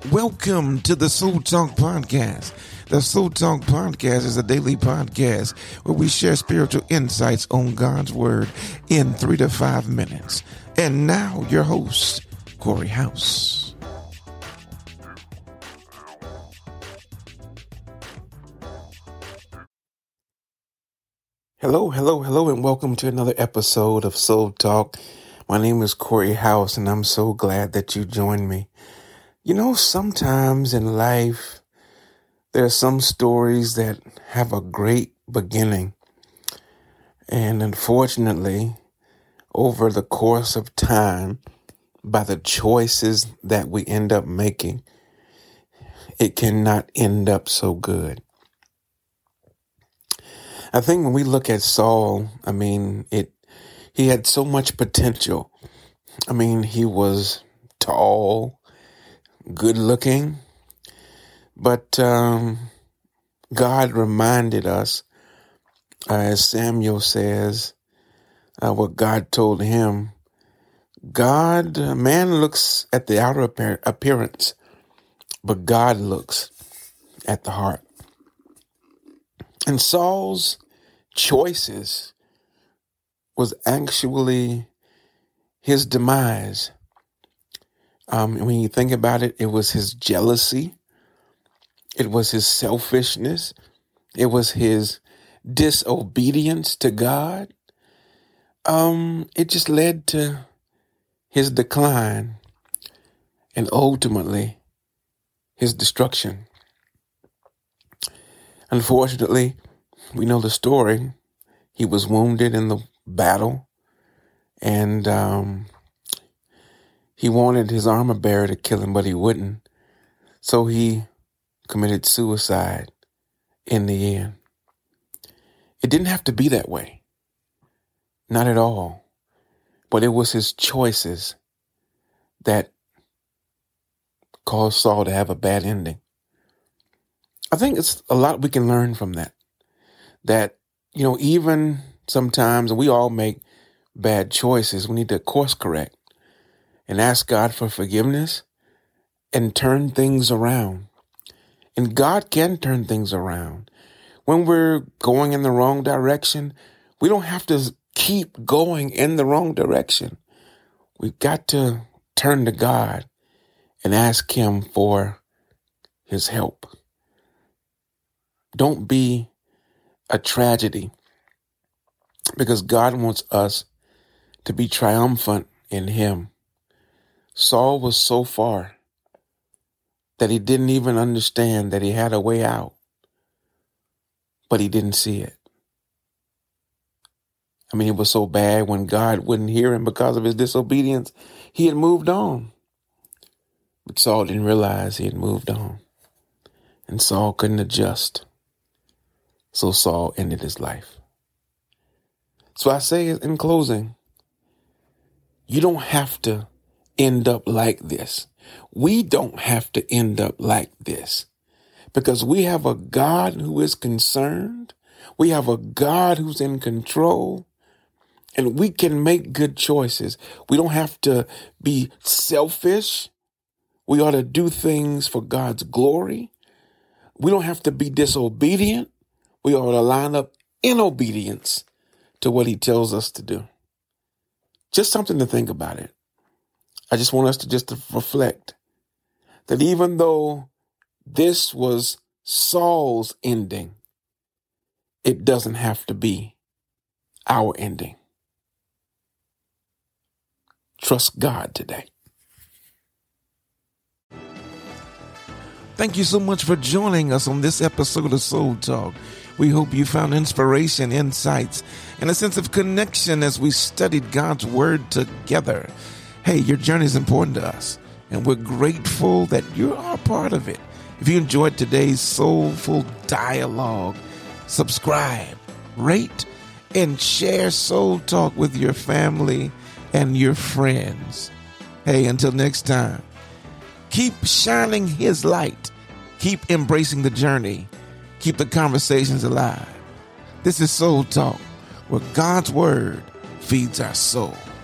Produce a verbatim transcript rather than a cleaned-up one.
Welcome to the Soul Talk Podcast. The Soul Talk Podcast is a daily podcast where we share spiritual insights on God's Word in three to five minutes. And now, your host, Corey House. Hello, hello, hello, and welcome to another episode of Soul Talk. My name is Corey House, and I'm so glad that you joined me. You know, sometimes in life, there are some stories that have a great beginning. And unfortunately, over the course of time, by the choices that we end up making, it cannot end up so good. I think when we look at Saul, I mean, it he had so much potential. I mean, he was tall, good looking, but um, God reminded us, uh, as Samuel says, uh, what God told him. God, uh, man looks at the outer appear- appearance, but God looks at the heart. And Saul's choices was actually his demise. Um, when you think about it, it was his jealousy. It was his selfishness. It was his disobedience to God. Um, it just led to his decline and ultimately his destruction. Unfortunately, we know the story. He was wounded in the battle, and um, he wanted his armor bearer to kill him, but he wouldn't. So he committed suicide in the end. It didn't have to be that way. Not at all. But it was his choices that caused Saul to have a bad ending. I think it's a lot we can learn from that. That, you know, even sometimes we all make bad choices. We need to course correct and ask God for forgiveness and turn things around. And God can turn things around. When we're going in the wrong direction, we don't have to keep going in the wrong direction. We've got to turn to God and ask Him for His help. Don't be a tragedy, because God wants us to be triumphant in Him. Saul was so far that he didn't even understand that he had a way out, but he didn't see it. I mean, it was so bad when God wouldn't hear him because of his disobedience, he had moved on. But Saul didn't realize he had moved on, and Saul couldn't adjust. So Saul ended his life. So I say in closing, you don't have to end up like this. We don't have to end up like this, because we have a God who is concerned. We have a God who's in control, and we can make good choices. We don't have to be selfish. We ought to do things for God's glory. We don't have to be disobedient. We ought to line up in obedience to what He tells us to do. Just something to think about it. I just want us to just to reflect that even though this was Saul's ending, it doesn't have to be our ending. Trust God today. Thank you so much for joining us on this episode of Soul Talk. We hope you found inspiration, insights, and a sense of connection as we studied God's Word together. Hey, your journey is important to us, and we're grateful that you are a part of it. If you enjoyed today's soulful dialogue, subscribe, rate, and share Soul Talk with your family and your friends. Hey, until next time, keep shining His light. Keep embracing the journey. Keep the conversations alive. This is Soul Talk, where God's Word feeds our soul.